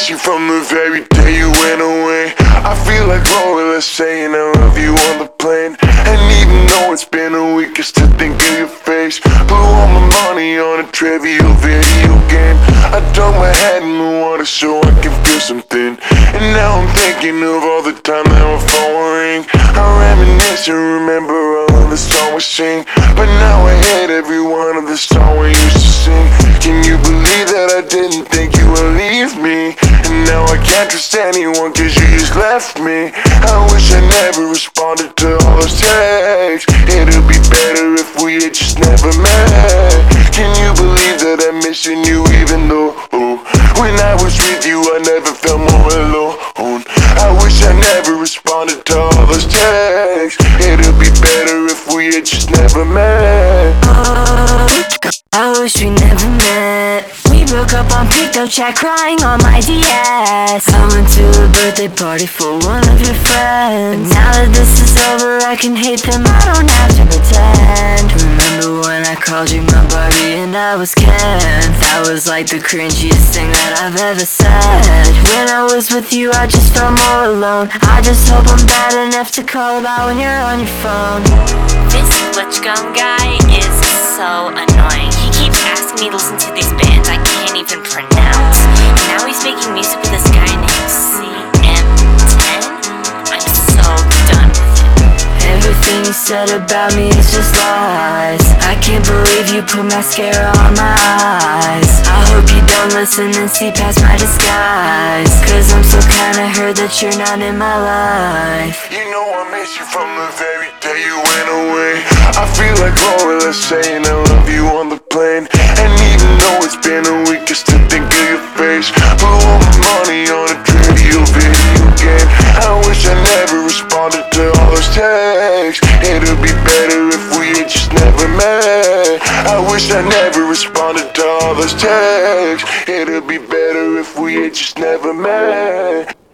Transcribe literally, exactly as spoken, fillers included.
miss you from the very day you went away. I feel like Lola saying I love you on the plane. And even though it's been a week, I still think of your face. Blew all my money on a trivial video game. I dunk my head in the water so I can feel something. And now I'm thinking of all the time that my phone will ring. I reminisce and remember all of the songs we sing. But now I hate every one of the songs we used to sing. Can you believe that I didn't think you would leave me? And now I can't trust anyone cause you just left me. I wish I never responded to all those texts. It'd be better if we had just never met. Can you believe that I'm missing you even though oh, when I was with you I never felt more alone. I wish I never responded to all those texts. It'd be better if we had just never met. I wish we never met. We broke up on pickup chat, crying on my D S. I went to a birthday party for one of your friends. But now that this is over, I can hate them, I don't have to pretend. Remember when I called you my Barbie and I was Ken? That was like the cringiest thing that I've ever said. When I was with you, I just felt more alone. I just hope I'm bad enough to call about when you're on your phone. This Switchgum guy is so annoying. He keeps asking me to listen to these bands I can't even pronounce. And now he's making music with this guy named C M ten. I'm so done with him. Everything you said about me is just lies. I can't believe you put mascara on my eyes. I hope you don't listen and see past my disguise. Cause I'm so kinda hurt that you're not in my life. You know I miss you from the very day you went away. I feel like Lola saying I love you on the plane. And even though it's been a week, I still think of your face. Blew all my money on a trivial video game. I wish I never responded to all those texts. It'd be better if we had just never met. I wish I never responded to all those texts. It'd be better if we had just never met.